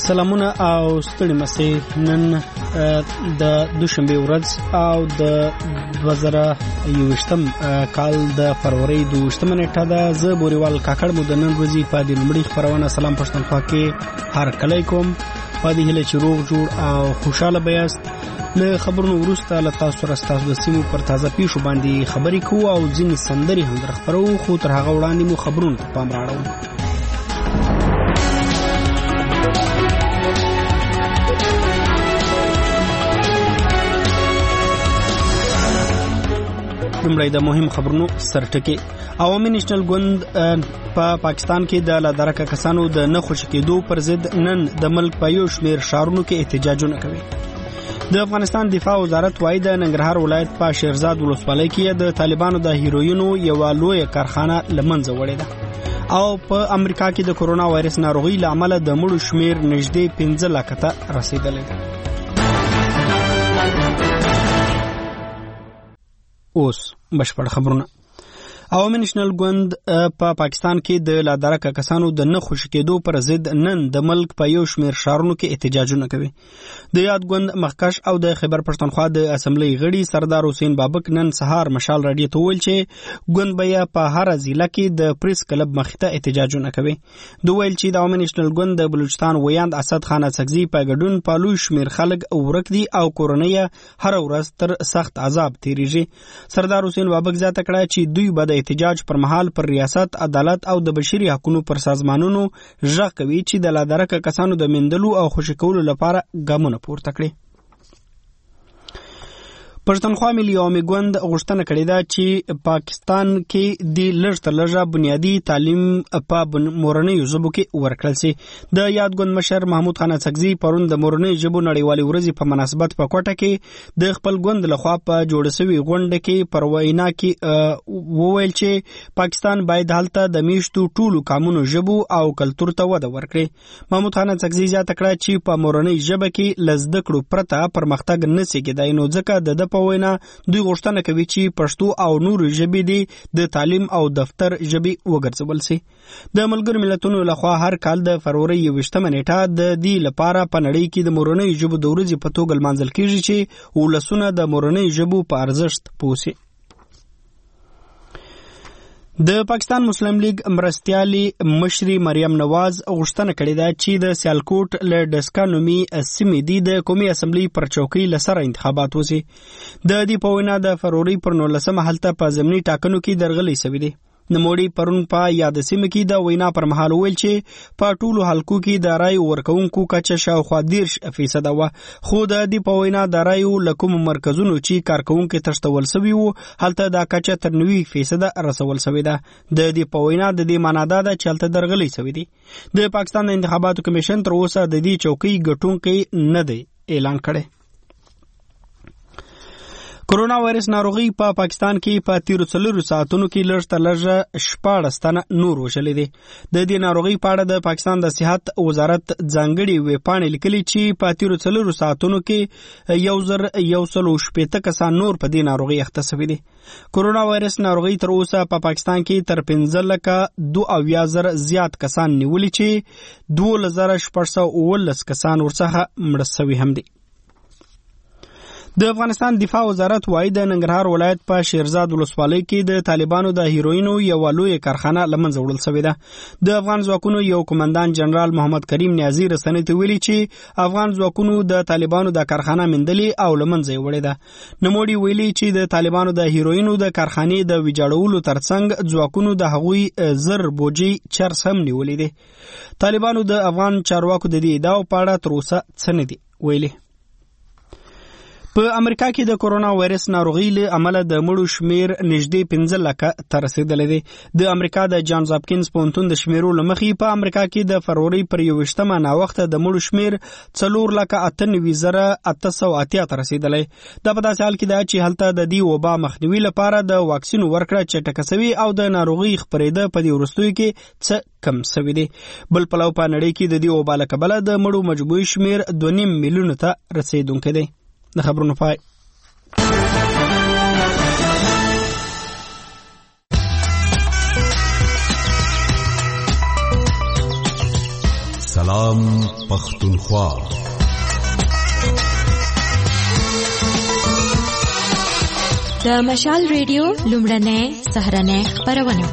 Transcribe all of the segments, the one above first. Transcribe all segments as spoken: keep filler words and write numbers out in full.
سلامونه او ستړي مسئ نن د دوشنبه ورځ او د دوه زره یوویشتم کال د فروری دوشتمه نیټه ده. زه بوریوال کاکړ مو د نن ورځې په دې لومړي خبرونه سلام پښتونخوا کې هر کلی کوم. په دې هیله چې روغ جوړ او خوشاله بیاست. له خبرونو وروسته له تاسو سره ستاسو د سیمو پر تازه پیښو باندې خبرې کوو او ځینې سندرې هم در خپرو، خو تر هغه وړاندې مو خبرونو ته پام راړو. لومړی د مهم خبرونو سرټکی. عوامي نېشنل ګوند په پا پاکستان کې د لادرکه کسانو د نه خوشي کېدو پر ضد نن د ملک په یو شمېر ښارونو کې احتجاجونه کوي. د افغانستان دفاع وزارت وايي د ننګرهار ولایت په شیرزاد ولسوالۍ کې د طالبانو د هیروینو یوه لویه کارخانه له منځه وړې ده او په امریکا کې د کرونا وایرس ناروغۍ له امله د مړو شمېر نږدې پنځه لکه ته رسیدلی دی. اوس بشپړ خبرونه. عوامي نېشنل ګوند په پا پاکستان کې د لادرکه کسانو د نه خوشي کېدو پر ضد نن د ملک په یو شمېر ښارونو کې احتجاجونه کوي. د یاد ګوند مخکش او د خیبر پښتونخوا د اسمبلی غړي سردار حسین بابک نن سهار مشال راډیو ته وویل چې ګوند به په هر ضلع کې د پریس کلب مخې ته احتجاجونه کوي. دوی ویل چې د عوامي نېشنل ګوند د بلوچستان ویاند اسد خان اڅکزي په ګډون په لوی شمېر خلک ورک دي او کورنۍ هر ورځ تر سخت عذاب تیریږي. سردار حسین بابک زیاته کړه چې دوی به د احتجاج پر مهال پر ریاست، عدالت او د بشري حقوقو پر سازمانونو ژغ کوي چې د لادرکه کسانو د مندلو او خوشي کولو لپاره ګامونه پورته کړي. پښتونخوا ملي عوامي ګوند غوښتنه کړې ده چې پاکستان کې د لږ تر لږه بنیادي تعلیم په مورنیو ژبو کې ورکړل شي. د یاد ګوند مشر محمود خان اڅکزي پرون د مورنیو ژبو نړیوالې ورځې په مناسبت په کوټه کې د خپل ګوند لخوا په جوړه شوې غونډه کې پر وینا کې وویل چې پاکستان باید هلته د میشتو ټولو قومونو ژبو او کلتور ته وده ورکړي. محمود خان اڅکزي زیاته کړه چې په مورنۍ ژبه کې له زده کړو پرته پرمختګ نشي کېدای، نو ځکه د وینا دوی غوښتنه کوي چې پښتو او نور ژبې دي د تعلیم او دفتر ژبې وګرځول شي. د ملګرو ملتونو لخوا هر کال د فروری یوویشتمه نیټه د دې لپاره په نړۍ کې د مورنۍ ژبو د ورځې په توګه لمانځل کیږي چې ولسونه د مورنۍ ژبو په ارزښت پوه شي. د پاکستان مسلم لیگ مرستیالي مشري مریم نواز غوښتنه کړې ده چې د سیالکوټ له ډسکا نومي سیمې دي د قومي اسمبلی پر چوکۍ له سره انتخابات وشي. د دې په وینا د فروری پر نولسمه هلته په ضمني ټاکنو کې درغلي شوې دي. نوموړي پرون په یاد سیمه کې د وینا پر مهال ویل چې په ټولو حلقو کې د رای ورکوونکو کچه شاوخوا دېرش فیصده وه، خو د دې په وینا د رایو له کومو مرکزونو چې کارکوونکي تښتول سوي وو هلته دا کچه تر نوي فیصده رسول سوې ده. د دې په وینا د دې معنا دا ده چې هلته درغلي سوي دي. د پاکستان د انتخاباتو کمیشن تر اوسه د دې چوکۍ ګټونکی نه دی اعلان کړی. کرونا وایرس ناروغي په پا پاکستان کې په تیرو څلورو ساعتونو کې لږ تر لږه شپاړس تنه نور وشلې دي. د دې ناروغۍ په اړه د پاکستان د صحت وزارت ځانګړي ویبپاڼې لیکلي چې په تیرو څلورو ساعتونو کې یو زر یو سل شپېته کسان نور په دې ناروغۍ اخته شوي دي. کرونا وایرس ناروغۍ تر اوسه په پا پاکستان کې تر پنځه لکه دوه اویا زره زیات کسان نیولي چې دولس زره شپږ سوه اوولس کسان ورڅخه مړه شوي هم دي. د افغانستان دفاع وزارت وايي د ننګرهار ولایت په شیرزاد ولسوالۍ کې د طالبانو د هیروینو یوه لویه کارخانه له منځه وړل شوې ده. د افغان ځواکونو یو قومندان جنرال محمد کریم نیازي رسنۍ ته ویلي چې افغان ځواکونو د طالبانو د کارخانه موندلې او له منځه یې وړې ده. نوموړي ویلي چې د طالبانو د هیروینو د کارخانې د ویجاړولو ترڅنګ ځواکونو د هغوی زر بوجۍ چرس هم نیولې دي. طالبانو د افغان چارواکو د دې ادعاو په اړه تر اوسه څه نه دي ویلي. په امریکا کې د کرونا وایرس ناروغۍ له امله د مړو شمیر نږدې پنځه لکه ته رسیدلی دی. د امریکا د جانز هاپکینز پوهنتون د شمیرو له مخې په امریکا کې د فروری پر یوویشتمه ناوخته د مړو شمیر څلور لکه اته نوي زره اته سوه اتیا ته رسیدلی. دا په داسې حال کې ده چې هلته د دې وبا مخنیوي لپاره د واکسین ورکړه چټکه سوي او د ناروغۍ خپرېده په دې وروستیو کې څه کم سوي دي. بل پلو په نړۍ کې د دې وبا له کبله د مړو مجموعي شمیر دوه نیم میلیونو ته رسیدونکی دی. د خبرونو پای. سلام پختونخوا. د مشال ریډیو لومړنۍ سهرنۍ خبرونه.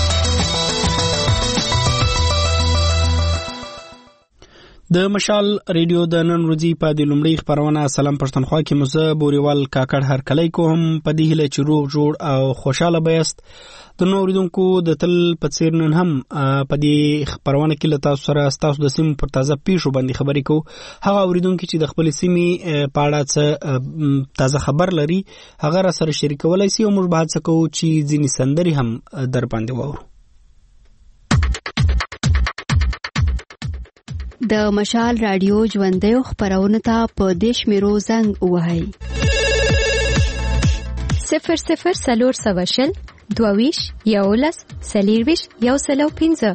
د مشال ریډیو د نن ورځې په د لومړۍ خبرونه سلام پښتونخوا کې مزه بوريوال کاکړ هر کلی کوم په دې هله چې روغ جوړ او خوشاله بیاست. د نوریدونکو د تل په څیر نن هم په دې خبرونه کې لتا سره تاسو د سیم پر تازه پیښو باندې خبرې کو. هغه اوریدونکو چې د خپل سیمې په اړه څه تازه خبر لري هغه را سره شریکولای شي او موږ به هڅه کوو چې ځینې سندري هم در باندې وورو. د مشال رادیو ژوندۍ خبرونه ته په دیش میرو زنګ وهاي صفر صفر سلور سواشل دوویش یولس سلیرویش یو سلو پینزه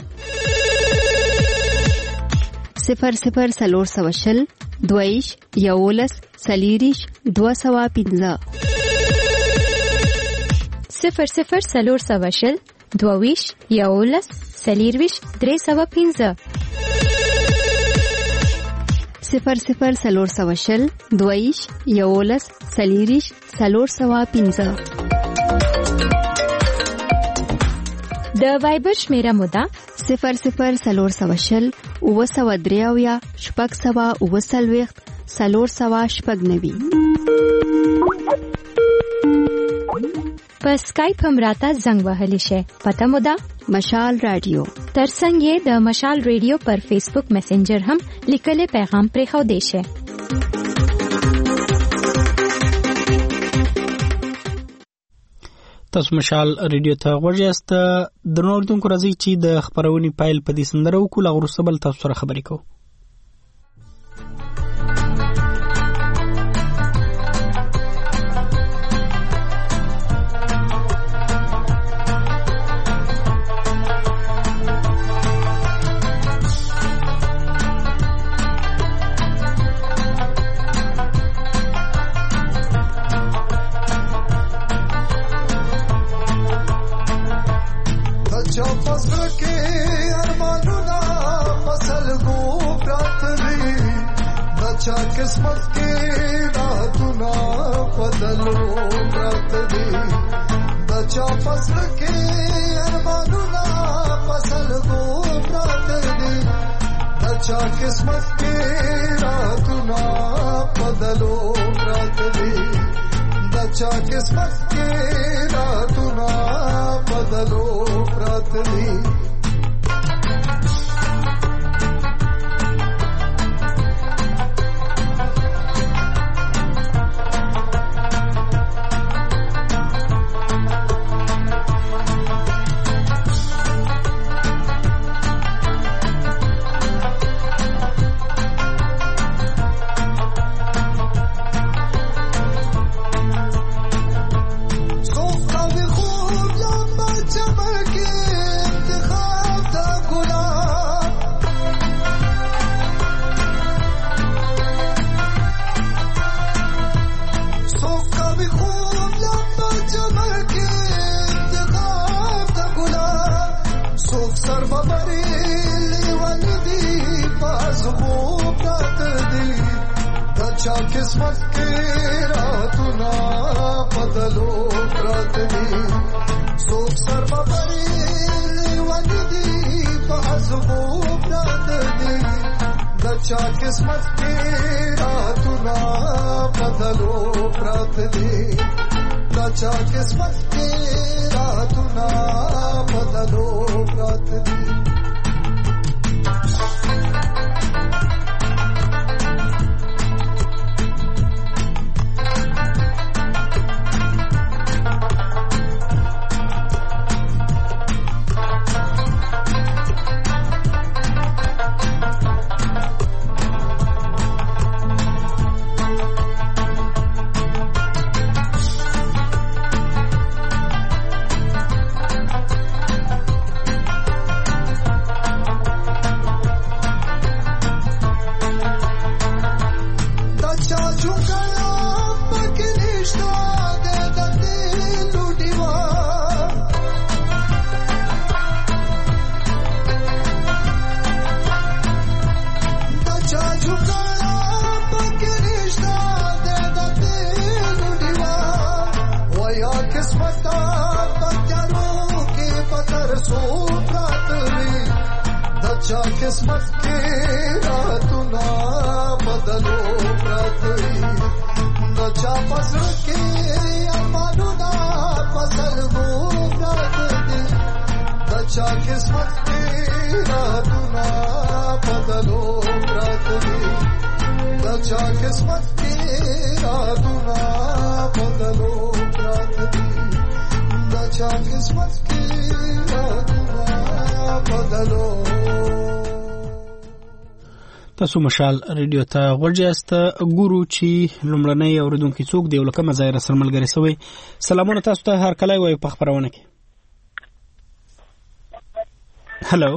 صفر صفر سلور سواشل دوویش یولس سلیریش دو سوا پینزه صفر صفر سلور سواشل دوویش یولس سلیرویش درې سوا پینزه صفر صفر سلور سواشل دویش یولس سلیریش سلور سوا پینزه. د وایبر شمیره مودا صفر صفر سلور سواشل اوه سوا دریاویا شپږ سوا اوه سلویخت سلور سوا شپږ نوي. په سکایپ هم راته زنګ وهلی شي. پته مودا مشال رادیو. ترڅنګ یې د مشال ریډیو پر فیسبوک میسنجر هم لیکلي پیغام پرې خو دی شي. تاسو مشال ریډیو ته ورجاست. د نوردونکو راځي چې د خبرونې پایل په دې سندره وکړو لغړو سبل تاسو سره خبرې کوو. किस्मत के रातुना बदलो रात दी बचा फसल के अरमानुना फसल को रात दी बचा किस्मत के रातुना बदलो रात दी बचा किस्मत के रातुना बदलो रात दी. किस्मत के रातुना बदलो रात दी सोख सर्वपरी वनिदी बाजबो रात दी बचा किस्मत के रातुना बदलो रात दी बचा किस्मत के रातुना बदलो रात दी. چا قسمت کې راتونه بدلو پراته د چا پسر کې امانونه فصل وو پراته د چا قسمت کې راتونه بدلو پراته د چا قسمت کې راتونه بدلو پراته د چا قسمت کې راتونه بدلو. تاسو مشال ریډیو ته غوړجاست ګورو چې لومړنۍ اوریدونکو څوک دی ولکه مزایر سره ملګری سوی. سلامونه تاسو ته هر کله وای په خبرونه کې. هالو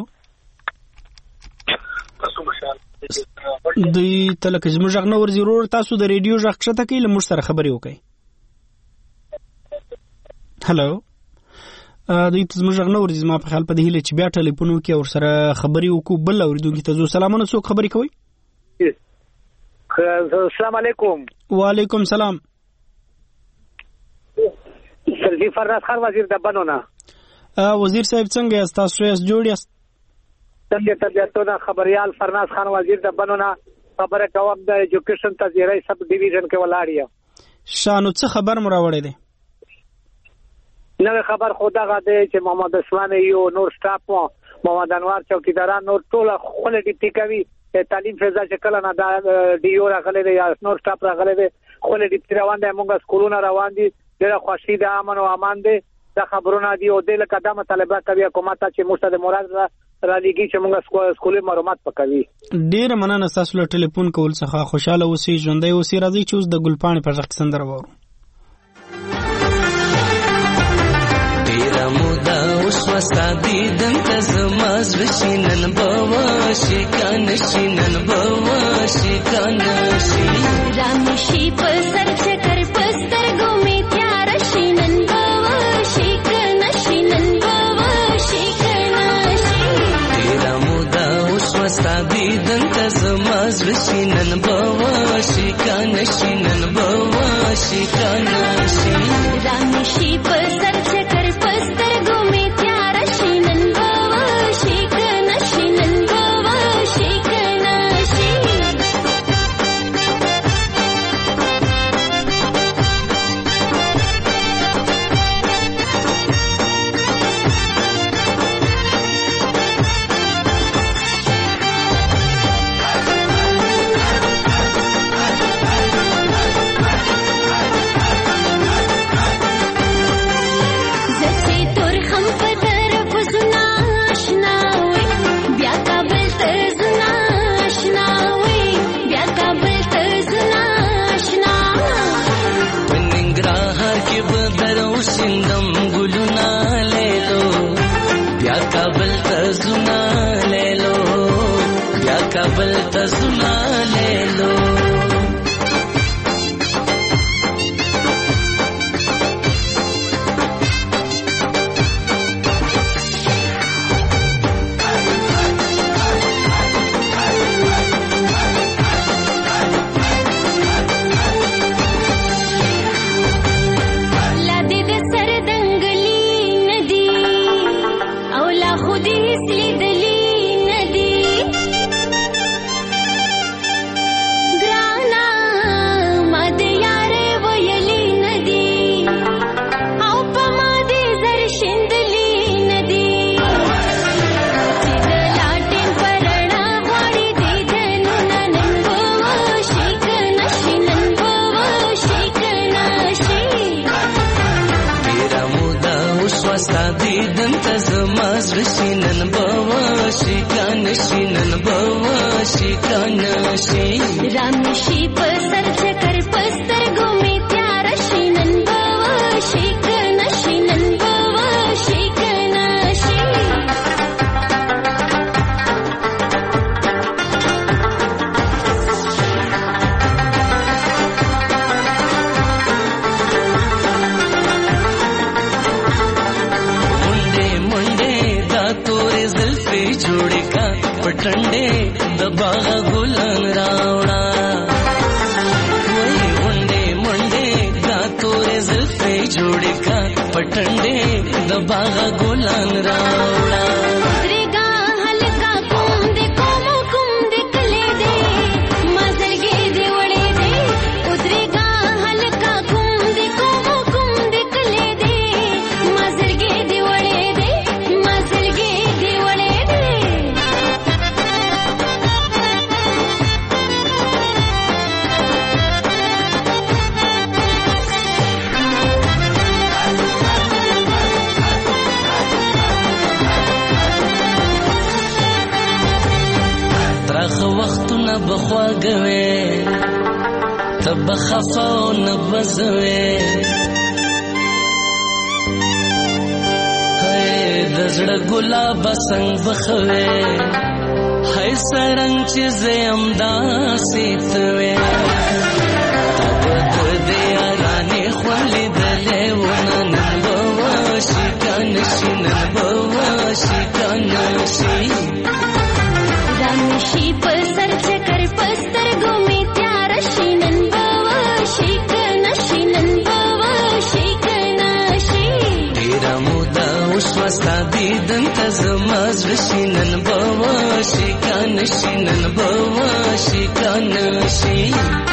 تاسو مشال دوی تلک زموږ غ نور ضرور تاسو د ریډیو ژغ کښته کې لمر سره خبري وکړي. هالو دوی زموږ غ نور زما په خیال په دې هله چې بیا ټلیفون وکي او سره خبري وکړو. بل اوریدونکو ته زو سلامونه څوک خبري کوي؟ السلام علیکم. وعلیکم سلام. سلفی فرناز خان وزیر د بنونه. وزیر صاحب څنګه یاست؟ تاسو یې جوړ یاست؟ څنګه طبيعتونه خبريال فرناز خان وزیر د بنونه خبره کوم د ایجوکیشن تزیری سب ډیویژن کې ولاړی. شانو څه خبر مراوړې ده؟ نو خبر خدا غاده چې محمد عثمان یو نور سټاپ محمد انوار چوکیداران نور ټول خپل ډیپټي کوي تعلیم فضا چې کله نه د ډیو راغلي یا نور سټاپ راغلي خپل ډیپټي روان دي موږ سکولونه روان دي ډېر خوشي ده امن او امان دي دا خبرونه دي او د قدمه طلبه کوي حکومت چې موږ د مراد را لګي چې موږ سکولي معلومات پکوي. ډېر مننه تاسو له ټلیفون کول څخه خوشاله اوسئ ژوندۍ اوسئ. راځي چې اوس د ګلپاڼې په ځخ سندره وورو. وستا دیدن تزماز وشینن بوا شکان شینن بوا شکان شین رامشی پر سر چکر پستر گومی تیار شینن بوا شکان شینن بوا شکان شین تیرا مودا اوس وستا دیدن تزماز وشینن بوا شکان شینن بوا شکان شین رامشی پر سر چکر پستر گومی کابل تزنا لے لو रामशी पर सर चकर पस्तर घूमे त्यार शीनन बवा शिकन शीनन बवा शिकन शी मुंडे मुंडे दा तोरे जुल्फे जोड़े का पटंडे दबागा गुलाम रावणा वही मुंडे मुंडे दा तोरे जुल्फे जोड़े का पटंडे दबागा गुलाम रावणा रेगा हल्का कौन بخواګوي تب خفاو نبزوي هاي د زړه ګلاب څنګه بخوي هاي سرنګ چې زم داسې توي تب دې یارانه خولې دلې ونن بواشي کنشي نن بواشي کنشي رمشي پر سر چکر پستر ګومې تیار شینن بواشي کنشي نن بواشي کنشي ډیر مودا اوس وستا دیدن تزماز شینن بواشي کنشي نن بواشي کنشي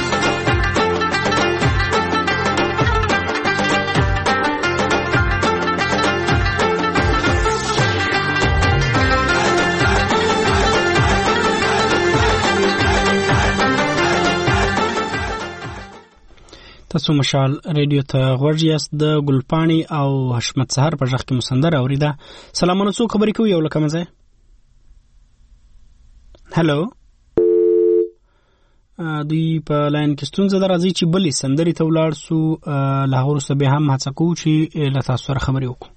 تاسو مشال ریډیو ته غوږ یاست د ګلپاڼي او حشمت سحر په ځخ کې مسندر اوریدا سلامونه څو خبرې کوي یو لکه مزه هالو دوی په لاین کې ستونزه درازي چې بلې سندري ته ولاړ سو لاهور سبه هم هڅه کوو چې له تاسو سره خبرې وکړو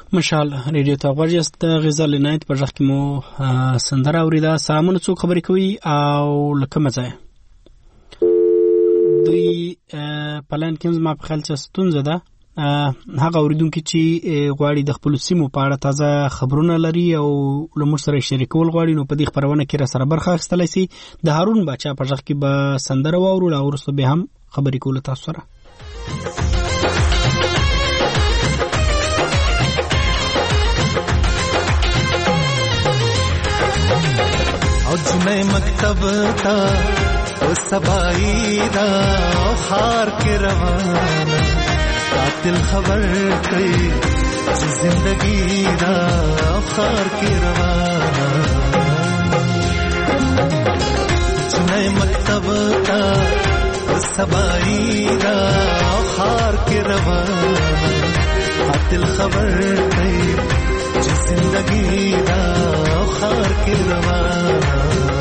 مشال ریډیو ته غوړیاست د غزل نایت په ځخ کې مو سندره اوریدا. سلامونه، څوک خبرې کوي او لکه مزه دوی پلان کې ما په خیال چې ستونزه ده هغه اوریدونکو چې غواړي د خپل سیمو په اړه تازه خبرونه لري او لمر سره شریکول غواړي نو په دې خبرونه کې را سره برخه اخیستلی سي. د هارون باچا په ځخ کې به سندره واورو او وروسته به هم خبرې کول تاسو سره. او جنې مکتب تا او سبای دا خار کې روانه قاتل خبر کوي چې زندگی دا خار کې روانه جنې مکتب تا او سبای دا خار کې روانه قاتل خبر کوي چې زندگی دا خار کې روانه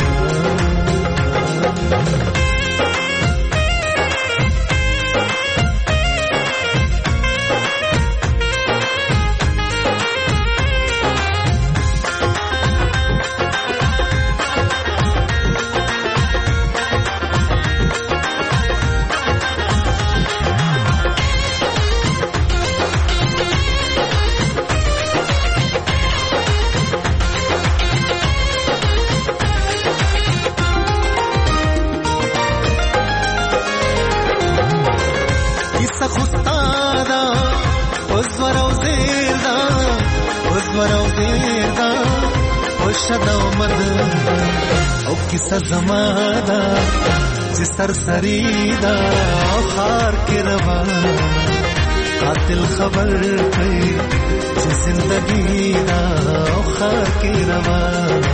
او کیسه زمانہ چې سرسری دا خار کې روانه قاتل خبر کوي چې زندگی دا خار کې روانه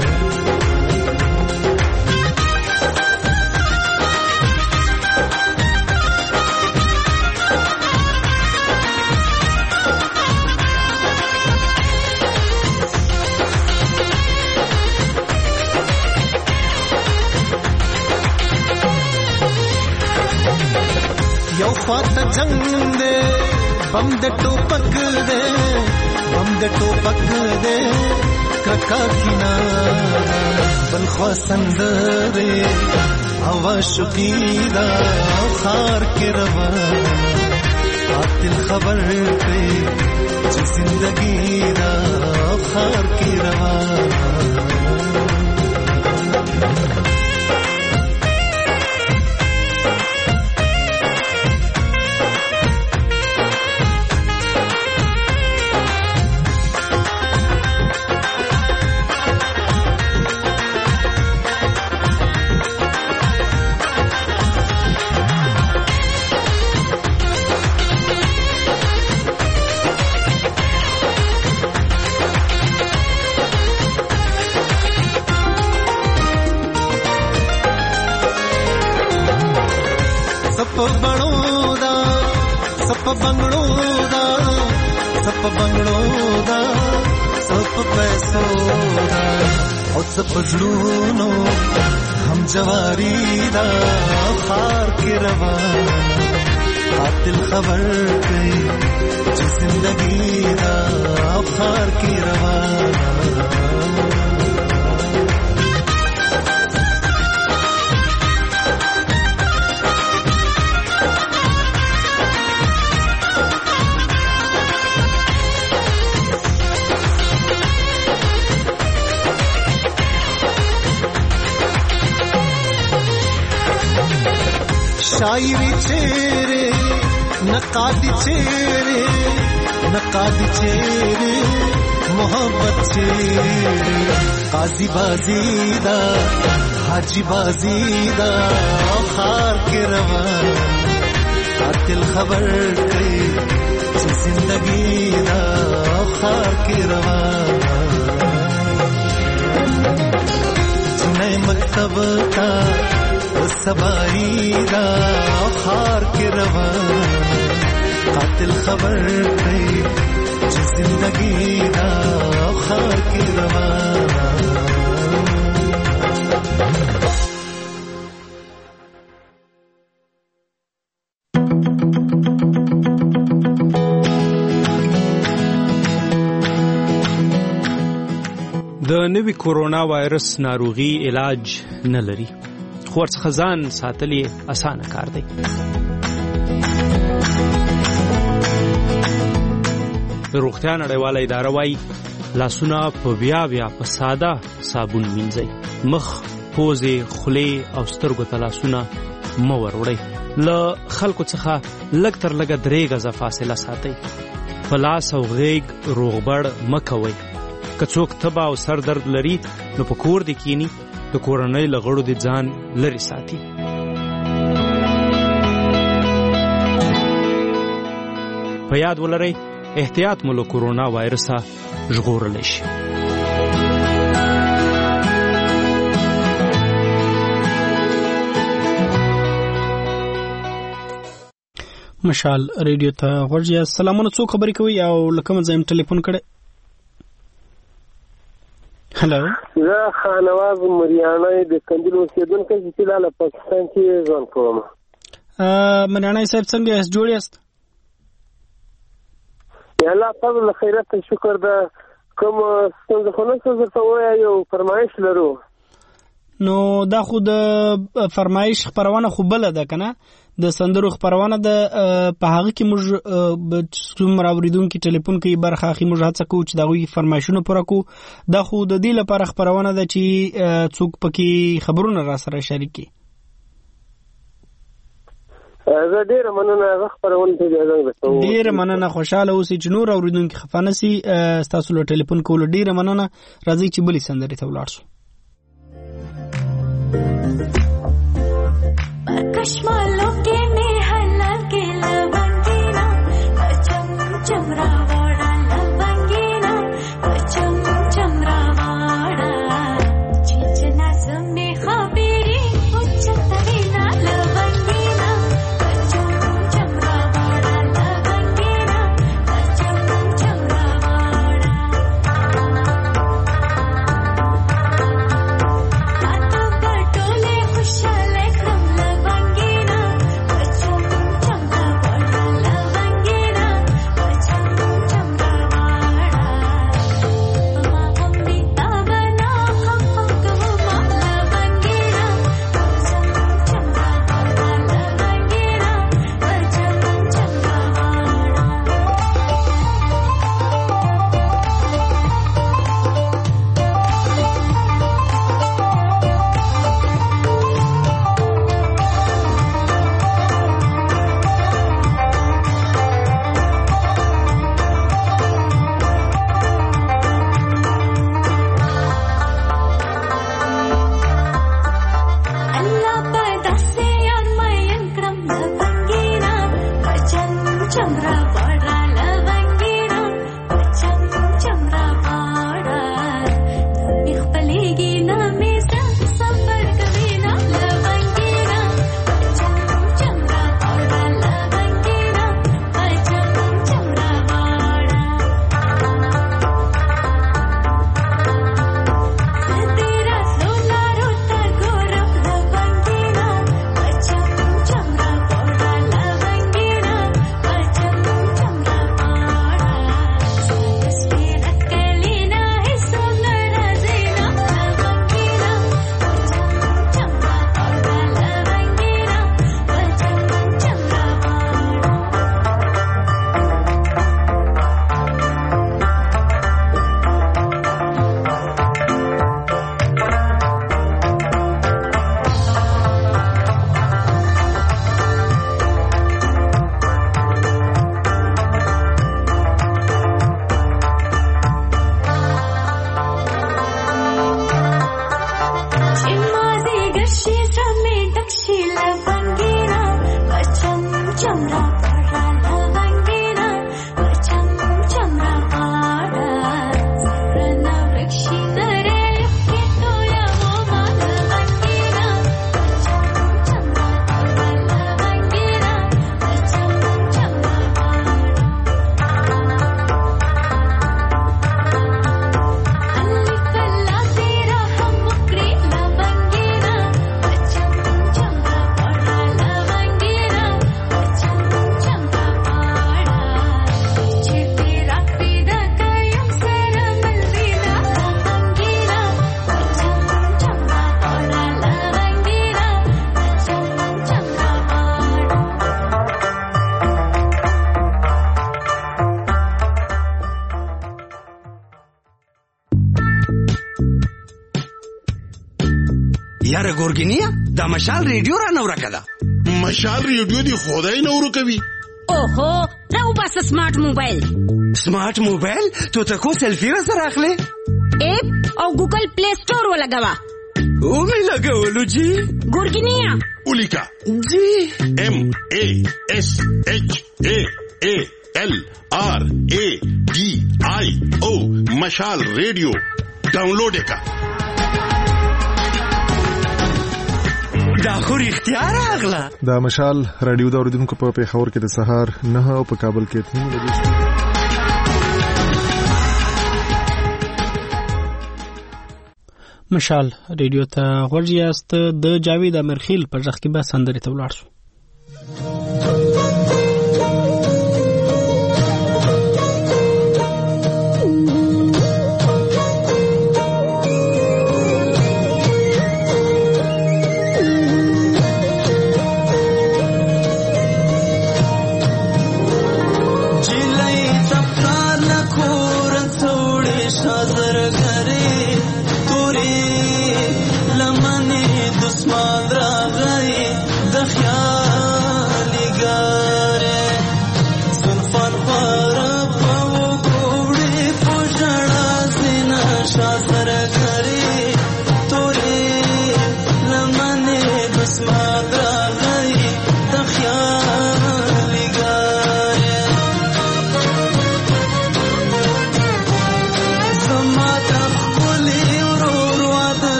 یو خواته جنگ دے بم د ټوپک دے بم د ټوپک دے کرکا کنارا بل خوا سندرے هوا شقیدا خار کې روان قاتل خبر کوي چې زندگی دا خار کې روان سپ بنگلو دا سپ بنگلو دا سپ بنگلو دا سپ پیسو دا او سپ جلونو ہم جواری دا خار کے روان قاتل خبر کئی جو زندگی دا خار کے روان شاعری چہرے نقادی چہرے نقادی چہرے محبت چہرے قاضی بازی دا حاجی بازی دا خار کے روان قاتل خبر کئی چې زندگی دا خار کے روان جنہیں مکتب تا سبائی دا خار کے روان قاتل خبر کئی چې زندگی دا خار کے روان د نوي کورونا وایرس ناروغي علاج نه لري، خو ورڅخه ځان ساتل یې اسانه کار دی. د روغتیا نړیواله اداره وایي لاسونه په بیا بیا په ساده صابون مینځئ. مخ، پوزې، خولې او سترګو ته لاسونه مه وروړئ. له خلکو څخه لږ تر لږه درې غزه فاصله ساتئ. په لاس او غیږ روغبړ مه کوئ. که څوک تبه او سر درد لري نو په کور دې کینی، د کورنۍ له غړو دې ځان لرې ساتي. په یاد ولرئ احتیاط مو له کورونا وایرسه ژغورلی شي. مشال ریډیو ته غوږ یاست. سلامونه، څوک خبرې کوي او له کومه ځای م ټلیفون کړی؟ هلو، زه خانواز مریانی د کندل اوسېدونکی چې فلحال پاکستان کې ژوند کوم. مریانی صاحب څنګه یاست؟ جوړ یاست؟ یا الله فضل خیرت شکر ده. کوم ستونزه خو نشته، درته ووایه یو فرمایش لرو. نو دا خو د فرمایش خپرونه خو بله ده که نه؟ د سندرو خپرونه ده. په هغه کې موږ څومره اورېدونکي ټلیفون کوي برخه اخلي، موږ هڅه کوو چې د هغوی فرمایشونه پوره کوو. دا خو د دې لپاره خپرونه ده چې څوک پکې خبرونه را سره شریک کړي. زه ډېره مننه، هغه خپرونه ته اجازه درکوم. ډېره مننه، خوشحاله اوسئ چې نور اورېدونکي خفه نه سي. ستاسو له ټلیفون کولو ډېره مننه. راځئ چې بلې سندرې ته ولاړ شو. कश्मालों के मेहला के लवंगीना चम चमरावाड़ा लवंगीना चम चमरावाड़ा चिंचना समय खबीरी उच्चतरीना लवंगीना चम चमरावाड़ा लवंगीना चम चमरावाड़ा हाथों बटोले खुशहाल क्रम लवंगीना चम चमरावाड़ा लवंगीना चम चमरावाड़ा माँ अम्मी ताबना हम हम कहो माँ लवंगीना चम चमरावाड़ा लवंगीना चम चमरावाड़ा Allah badase amayan kram lavangina cham chamravada lavangina cham chamravada nikhpalegi na mesa safar kavina lavangina cham chamravada lavangina cham chamravada tera sola rota gorak lavangina cham chamravada lavangina cham chamravada tasveer kalina hai sundara zina lavangina cham chamravada lavangina cham chamravada Chimazi gashi sami dakshi lavangina cham chamravada lavangina cham chamravada rana vrakshi dare ke toya moma lavangina cham chamravada lavangina cham chamravada alif la tera hum mukri lavangina cham chamravada lavangina cham یاره ګورګینیا دا مشال ریډیو را نو راکده مشال ریډیو دی خدای نو ورکوي اوهو راو بس سمارټ موبایل سمارټ موبایل تو تکو سیلفی را سره اخلي اپ او ګوګل پلی سٹور ولګوا او می لګولو جی ګورګینیا ولیکا جی ام ای اس اچ ای ای ایل آر ای ڈی آئی او مشال ریڈیو ډاونلوډ کا دا خو اختیار اغلا دا مشال رادیو دا اوریدونکو په پیښور کې د سهار نه او په کابل کې اته بجې مشال ریډیو ته غوږ یاست. د جاوید امرخیل په ځخ کې به سندرې ته ولاړ شو.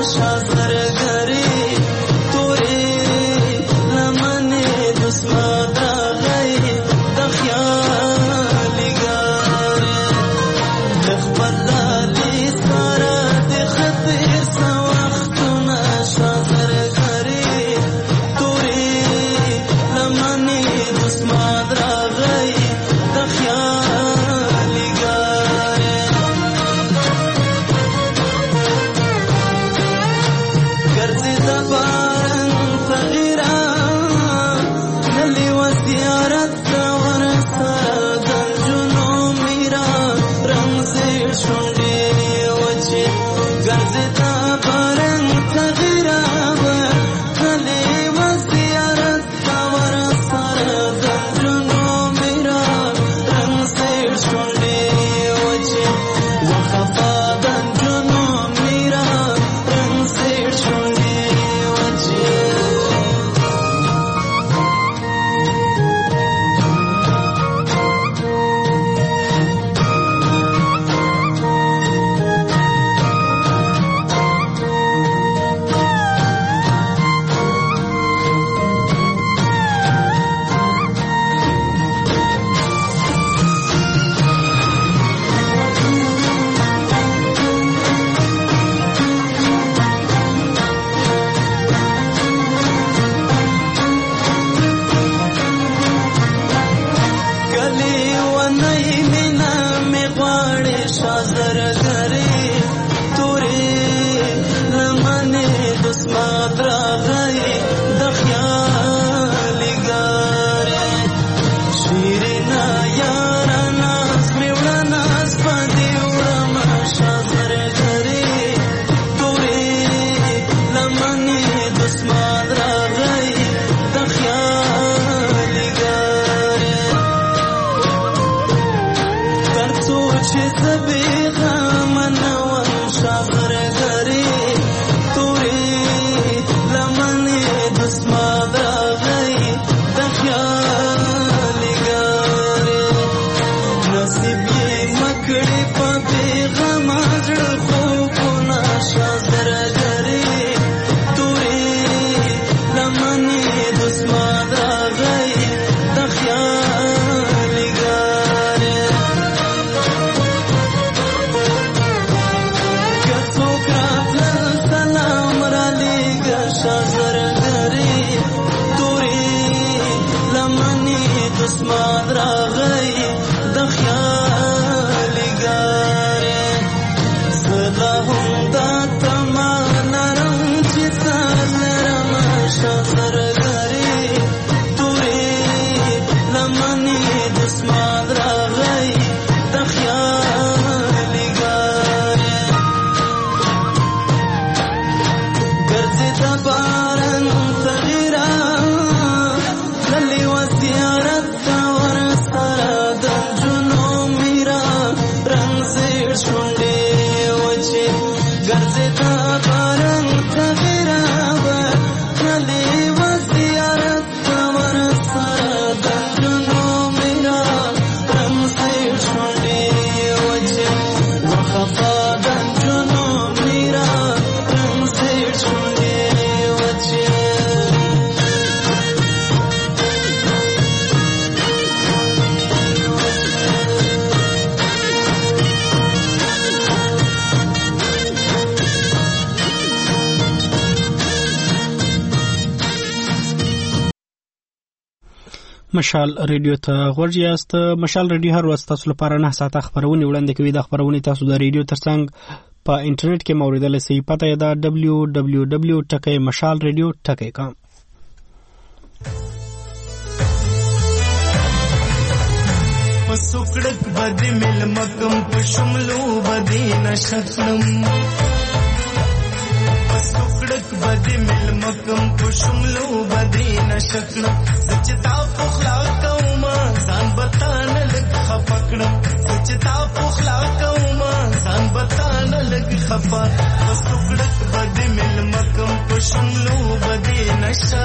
Smile. مشال ریډیو ته غوږ یاست. مشال ریډیو هر ورځ تاسو لپاره نه ساعته خبرونه وړاندې کوي. د خبرونه تاسو د ریډیو ترڅنګ په انټرنیټ کې موریدل شي. پته یې دا دبلیو دبلیو دبلیو ډاٹ مشال ریډیو ډاٹ کام. پسوکړک بدی مل مکم پشملو بدی نشکلم پسوکړک بدی مل مکم پشملو بدی نشکلم سچتا پخلا کوما ځان بتان لګ خپکړم سچتا پخلا کوما ځان بتان لګ خپا پسوکړک بدی مل مکم پشملو بدی نشا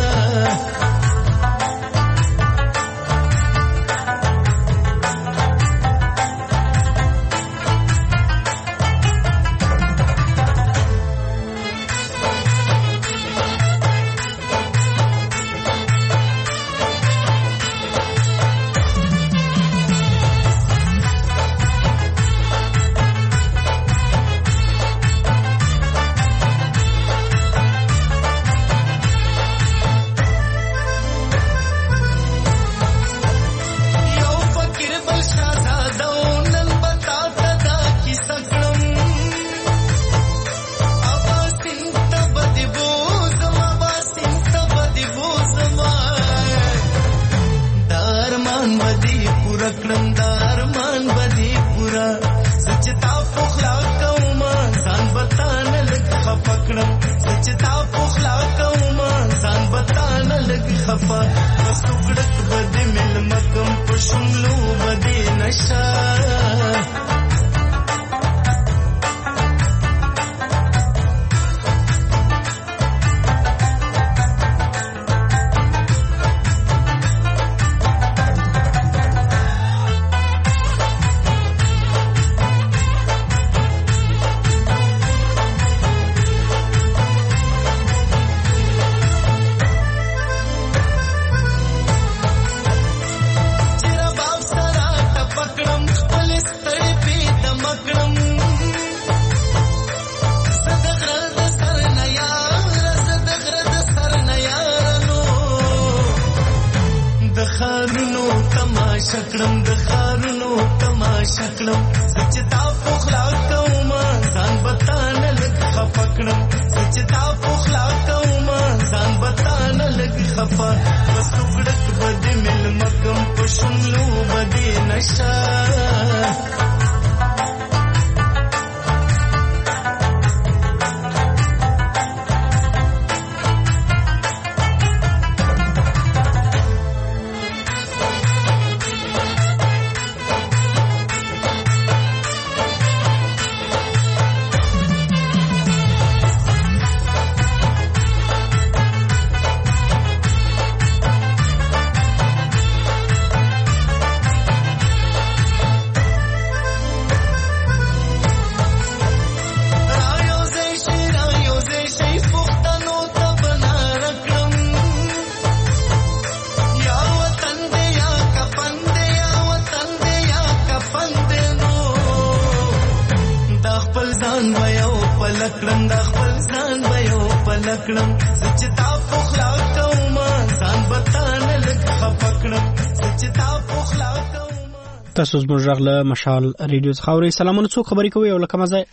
تاسو زموږ غږ له مشال ریډیو څخه اورئ. سلامونه، څوک خبرې کوي او له کومه ځای؟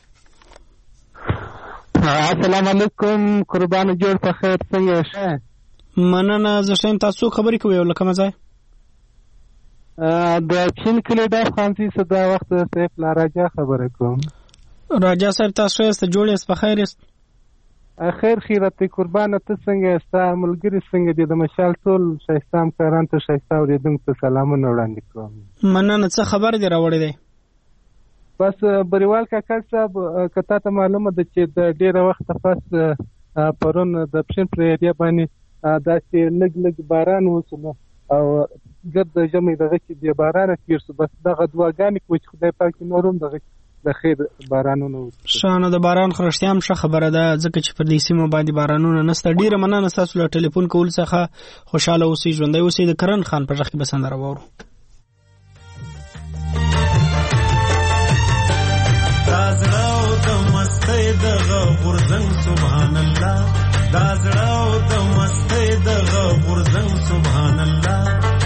السلام علیکم، قربان جوړ په خیر، څنګه شه؟ مننه، زه ښه یم. تاسو څوک خبرې کوي او له کومه ځای؟ د چین کلی د فرانسې څخه دا وخت سیف لا راجا خبرې کوم. راجا صاحب تاسو ښه یاست؟ جوړ یاست؟ په خیر یاست؟ خیر خیرت قربانه، ته څنګه یې؟ ستا ملګري څنګه دي؟ د مشال ټول ښایسته همکاران ته ښایسته اورېدونکو ته سلامونه وړاندې کوم. مننه. څه خبر دې راوړی دی؟ بس بریوال کاکا صاحب، که تا ته معلومه ده چې د ډېره وخته پس پرون د پښین پر ایریا باندې داسې لږ لږ باران وشو او ګرد د ژمي دغه چې بې بارانه تېر شو. بس دغه دعاګانې کوو چې خدای پاک نور هم دغه د خیر بارانونه وشي. شانه د باران خو رښتیا هم ښه خبره ده، ځکه چې پر دې سیمو باندې بارانونه نشته. ډېره مننه ستاسو له ټلیفون کولو څخه. خوشحاله اوسئ، ژوندی اوسئ. د کرن خان په غږ کې به سندره واورو. دا زړه او د مستۍ دغه غورځنګ سبحان الله، دا زړه او د مستۍ دغه غورځنګ سبحان الله،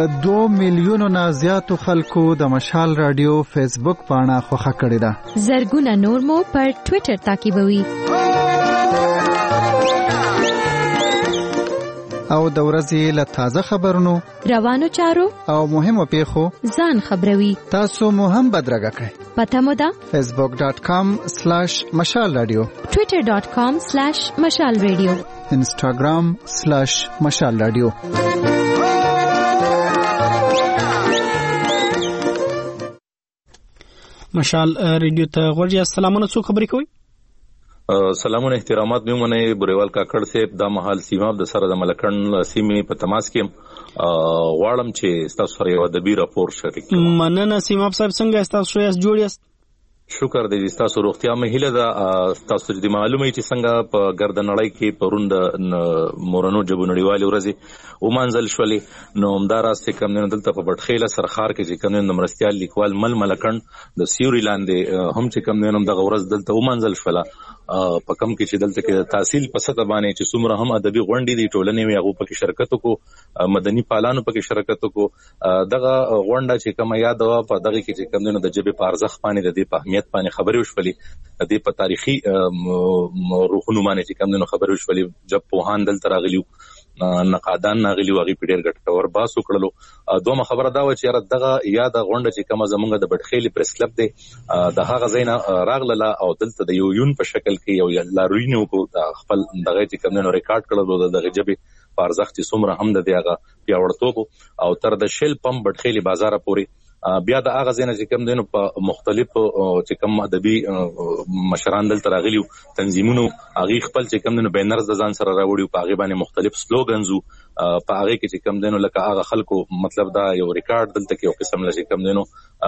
دو میلیونو نه زیاتو خلکو د مشال رادیو فیسبوک پاڼه خوښه کړې ده. زرګونه نور مو پر ټوئیټر تعقیبوي. او د ورځې له تازه خبرونو، روانو چارو او مهمو پیښو ځان خبروي. تاسو مو هم بدرګه کړئ. پته مو ده فیسبوک ډاٹ کام سلیش مشال رادیو، ټوئیټر ډاٹ کام سلیش مشال رادیو، انسټاګرام سلیش مشال رادیو. مشال رادیو ته غوړی. السلامونه، څو خبرې کوي؟ سلامونه احترامات مې مونږ بریوال کاکړ صاحب د محل سیماب د سره د ملکن سیمې په تماس کې غواړم چې تاسو سره یو ادبي راپور شریک کړم. مننه سیماب صاحب، څنګه تاسو یې جوړ یاست؟ شکر دې تاسو روغتیا مې هیله ده. تاسو دې معلومه چې څنګه په ګردنړۍ کې پروند مورنو جبو نړیوالې ورځې ومانځل شولې، نو همداراز چې کوم نه دلته په بټخیله سرخار کې چې کوم نه مرستيال لیکوال مل ملکن د سیوري لاندې هم چې کوم نه دغه ورځ دلته ومانځل شوله. په کم کې چې دلته کې تحصیل په سطح باندې چې څومره هم ادبي غونډې دي ټولنې وي هغه پکې شرکت وکړو، مدني پالانو پکې شرکت وکړو. دغه غونډه چې کومه یاد وا په دغه کې چې کوم نه د جبه په ارزښت باندې د دې په اهمیت باندې خبرې وشولې، د دې په تاریخي روحونو باندې چې کوم نه خبرې وشولې. جب پوهان دلته راغلیو، نقادان راغلیو، هغه په ډېر ګټور باس وکړلو. دومره خبره دا و چې یاره دغه یاد غونډه چې کومه زمونږ د بټخیلي پریس کلب دی د هغه ځای نه راغله او دلته د یو یون په شکل کې یو لاروینو کو خپل دغه چې کوم نه ریکارډ کړلو دغه جبه په ارزښت څومره هم د دغه پیاوړتوب او تر د شیل پمپ بټخیلي بازار پورې بیا د هغه ځای نه چې کوم دینو په مختلفو چې کوم ادبي مشران دلته راغلیو تنظیمونو هغه خپل چې کوم دینو بینرز د ځان سره راوړیو، په هغه باندې مختلف سلوګنز په هغه کې چې کوم دینو لکه هغه خلکو مطلب دا یو ریکارډ دلته کې یو قسم لږ کوم دینو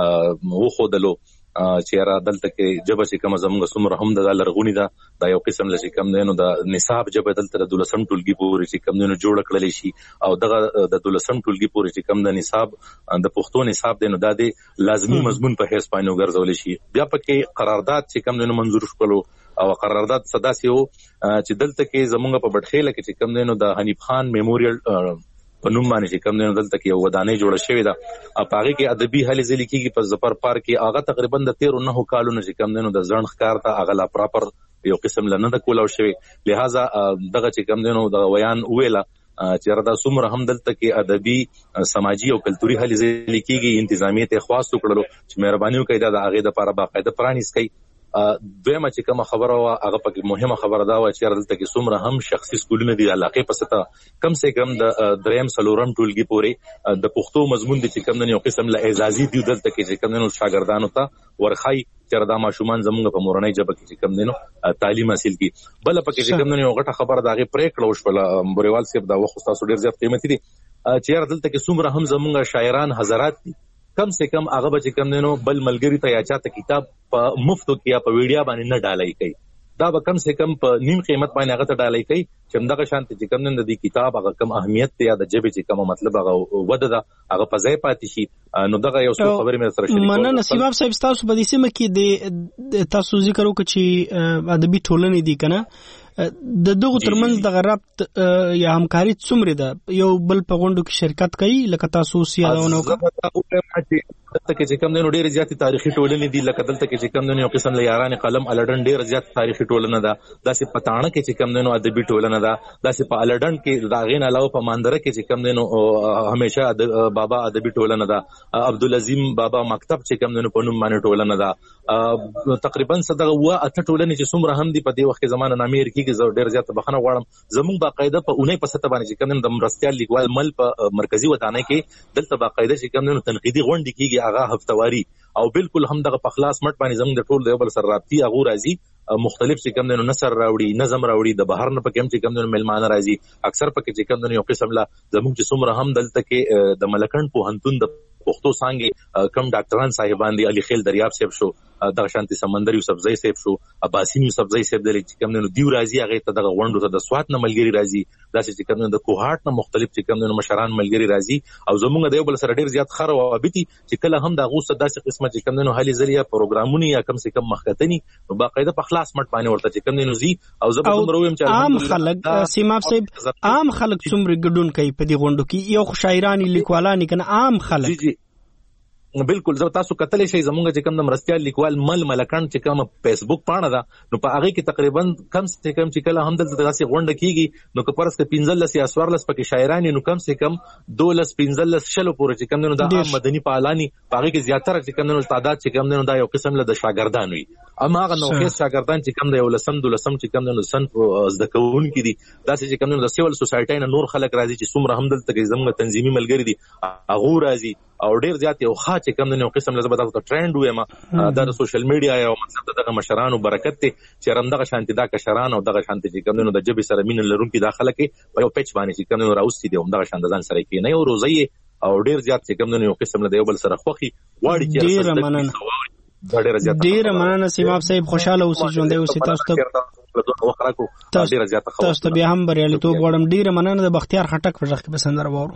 وو خودلو چې را دلته کې جبه چې کوم زموږ څومره هم د لرغونی دا د یو قسم لږ کم دینو د نصاب جبه دلته د دولسم ټولګي پورې چې کم دینو جوړ کړل شي او دغه د دولسم ټولګي پورې چې کم د نصاب د پښتو نصاب دینو د لازمی مضمون په حساب باندې وګرځول شي. بیا پکې قرارداد چې کم دینو منظور شول او قرارداد صدا سي وو چې دلته کې زموږ په بټخیله کې چې کم دینو د حنیف خان میموریل په نوم باندې چې کوم دینو دلته کې یو ودانۍ جوړه شوې ده. په هغه کې ادبي هلې ځلې کېږي په ظفر پارک کې. هغه تقریبا د تیرو نهو کالونو چې کوم دینو د ځړن ښکار ته هغه لا پراپر یو قسم لنه د کولاو شوی، لہذا دغه چې کوم دینو د ویان ویله چې ردا څومره هم دلته کې ادبي سماجی او کلتوري هلې ځلې کېږي انتظامیت خاص وکړلو چې مهرباني وکړئ دا د هغه د لپاره باقاعده پرانیز کړئ. دویمه چې کومه خبره وا هغه پکې مهمه خبره دا و چې دلته کې څومره هم شخصي سکولونه دي علاقې په ستا کم سے کم د دریم سلورم ټولګي پورې د پښتو مضمون دي چې کوم نه یو قسم له اعزازي دی دلته کې چې کوم نه شاګردانو ته ورخای چې دا ماشومان زموږ په مورنۍ ژبه کې کوم نه تعلیم حاصل کی. بل پکې چې کوم نه یو غټه خبره دا غي پرې کړو شپل بریوال صاحب دا وخت تاسو ډیر زیات قیمتي دي چې دلته کې څومره هم زموږ شاعران حضرات دي کم سے کم هغه به چې کم دینو بل ملګری ته یا چاته کتاب په مفتو کې یا په ویډیا باندې نه ډالای کوي، دا به کم سے کم په نیم قیمت باندې هغه ته ډالای کوي چې همدغه شانت چې کم دین د دې کتاب هغه کم اهمیت یا د جبه چې کم مطلب هغه وده ده هغه په ځای پاتې شي. نو دغه یو څه خبرې مې سره شریک مننه نصیب صاحب. تاسو په دې سیمه کې د تاسو ذکر وکړ چې ادبي ټولنې دي کنه د دغه ترمنځ د غربت یا همکاري څومره ده؟ یو بل په غونډو کې شرکت کوي لکه تاسو سیادونه وکړه دلته کې چې کوم دینو ډېر زیات تاریخي ټولنې دي، لکه دلته کې چې کوم دینو یو قسم له یاران قلم الډن ډېر زیات تاریخي ټولنه ده، داسې پټانه کې چې کوم دینو ادبي ټولنه ده، داسې په الډن کې دا غین علاوه په ماندره کې چې کوم دینو همیشه بابا ادبي ټولنه ده، عبدالعظیم بابا مکتب چې کوم دینو په نوم باندې ټولنه ده. تقریبا صدغه وا اته ټولنې چې څومره هم دي په دې وخت کې زمانه نامې کې زه ډېر زیات بخنه غواړم زموږ باقاعده په اونۍ په سطح باندې چې کوم د مرستيال لیکوال مل په مرکزی ودانۍ کې دلته باقاعده چې کوم تنقیدي غونډې کېږي هغه هفتواری او بالکل هم دغه په خلاص مټ باندې زموږ د ټول د بل سره رابطي هغه راځي مختلف چې کوم دنو نصر راوړي نظم راوړي د بهر نه پکې هم چې کوم دنو ملمانه راځي اکثر پکې چې کوم دنو یو قسم لا زموږ چې څومره هم دلته کې د ملکن په هنتون د پښتو څنګه کم ډاکټران صاحبان دي علي خیل دریاب صاحب شو دغه شانتي سمندر یوسفزئی صاحب شو عباسین یوسفزئی صاحب د چې کوم نه دیو راځي هغه ته دغه غونډو ته د سوات نه ملګری راځي داسې چې کوم نه د کوهاټ نه مختلف چې کوم نه مشران ملګری راځي او زمونږ د یو بل سره ډیر زیات خره او ابيتي چې کله هم د غوسه داسې قسمه چې کوم نه هلي ځلیا پروګرامونه یا کم سه کم مخکتنی نو باقاعده په خلاص مټ باندې ورته چې کوم نه زی او زه په مرویم چې عام خلک سیماب صاحب عام خلک څومره ګډون کوي په دې غونډو کې یو شاعرانی لیکوالانی کنه عام خلک جی جی بالکل زه تاسو کتلې شي زمونږ چې کوم د مرستيال لیکوال مل ملکان چې کوم فیسبوک پاڼه ده نو په هغه کې تقریبا کم څه کم چې کله هم د داسې غونډه کیږي نو که پرس کې پنځلس یا سوارلس پکې شاعرانی نو کم څه کم دولس پنځلس شلو پورې چې کوم نه د مدني پالانی په هغه کې زیاتره چې کوم نه تعداد چې کوم نه دا یو قسم له شاګردان وي اما هغه نو کې شاګردان چې کوم د یو لسم دولسم چې کوم نه سن زده کوونکي دي داسې چې کوم نه د سیول سوسایټي نه نور خلک راځي چې څومره هم دلته کې زموږ تنظیمي ملګری دي هغه راځي او ډیر زیات یو ښه چې کوم نه قسم له زبردست ټرند وېما د سوشل میډیا یو مطلب دغه مشرانو برکت ته چې رمدغه شانتي دا کشران او دغه شانتي چې کوم نه د جبې سره مين لرونکي داخله کې په یو پیچ باندې چې کوم نه راوستي دي هم دغه شانت ځان سره کې نه یو روزي او ډیر زیات چې کوم نه یو قسم له یو بل سره خوخي واړي چې ډیر مننه ډیر زیات ډیر مننه سیماب صاحب خوشاله اوسئ ژوند اوسئ تاسو ته تاسو ته به هم بریالیتوب غواړم ډیر مننه د بختیار خټک په ځخ کې بسندره وورو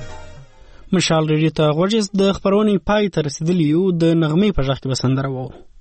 مشال ریډیو ته غوږ د خبرونې پای ته رسیدلی یو د نغمې په ځخ کې بسندره وو